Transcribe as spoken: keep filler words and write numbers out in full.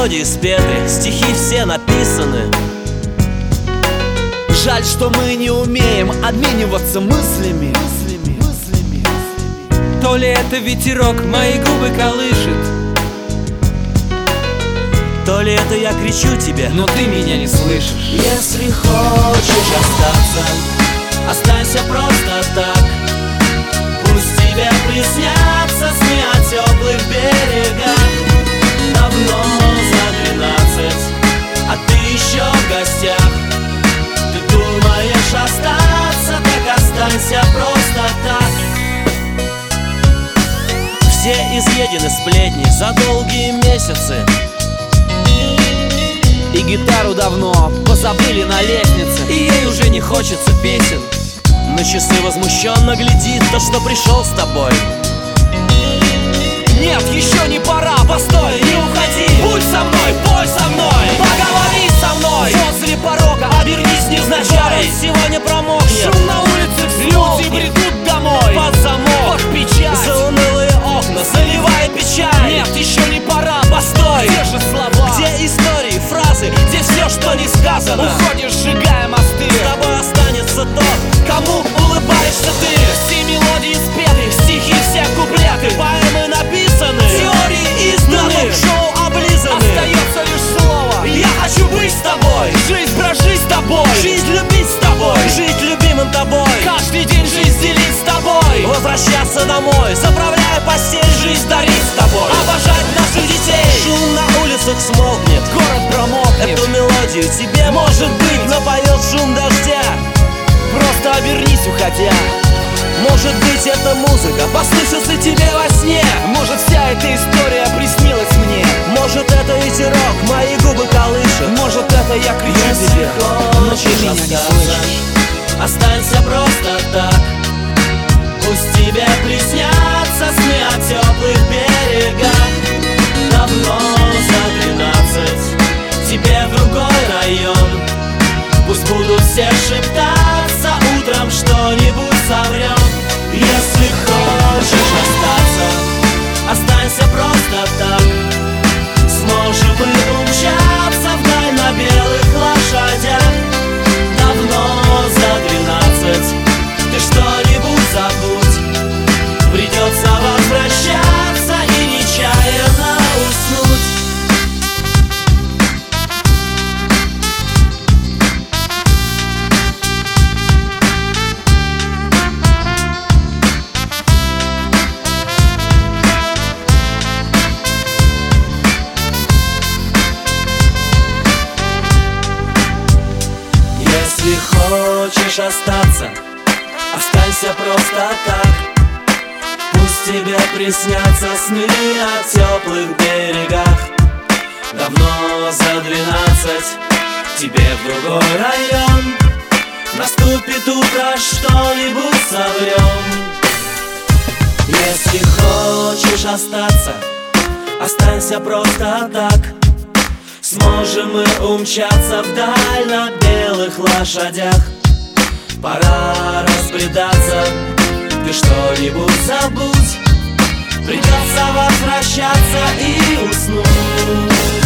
мелодии спеты, стихи все написаны. Жаль, что мы не умеем обмениваться мыслями. То ли это ветерок мои губы колышет, то ли это я кричу тебе, но ты меня не слышишь. Если хочешь остаться, останься просто так. Пусть тебе приснятся сны о теплых берегах. Давно за двенадцать, а ты еще в гостях. Ты думаешь остаться, так останься просто так. Все изъедены сплетни за долгие месяцы, и гитару давно позабыли на лестнице, и ей уже не хочется песен. На часы возмущенно глядит то, что пришел с тобой. Нет, еще не пора, постой, не уходи. Будь со мной, пой со мной, поговори со мной. Возле порога обернись невзначай. Сегодня промокнет, шум на улице, люди бредут домой под замок, под печать, за унылые окна заливает печаль. Нет, еще не пора, постой. Где же слова, где истории, фразы, где все, что не сказано? Уходишь, сжигая мосты. С тобой останется тот, кому улыбаешься ты. Все мелодии спеты, стихи все куплеты, поэмы написаны, теории изданы, шоу облизаны. Остается лишь слово: я хочу быть с тобой, жизнь прожить с тобой, жизнь любить с тобой, жить любимым тобой, каждый день жизнь делить с тобой, возвращаться домой, заправляя постель, жизнь дарить с тобой, обожать наших детей. Шум на улицах смолкнет, город промокнет. Эту мелодию тебе, может быть, напоет шум дождя. Просто обернись, уходя. Может быть, эта музыка послышится тебе во сне. Может, вся эта история приснилась мне. Может, это ветерок мои губы колышет. Может, это я кричу Если тебе, но ты хочешь меня не остаться, слышишь. останься просто так. Пусть тебе приснятся сны о теплых берегах. Давно за двенадцать, тебе в другой район. Пусть будут все шептаться, утром что-нибудь соврем. Если хочешь остаться, останься просто так. Сможем мы умчаться вдаль на белых лошадях. Давно за двенадцать, ты что-нибудь забудь. Придется возвращаться и нечаянно уснуть. Если хочешь остаться, останься просто так. Пусть тебе приснятся сны о теплых берегах. Давно за двенадцать, тебе в другой район. Наступит утро, что-нибудь соврем. Если хочешь остаться, останься просто так. Сможем мы умчаться вдаль на белых лошадях. Пора разбредаться, ты что-нибудь забудь. Придется возвращаться и уснуть.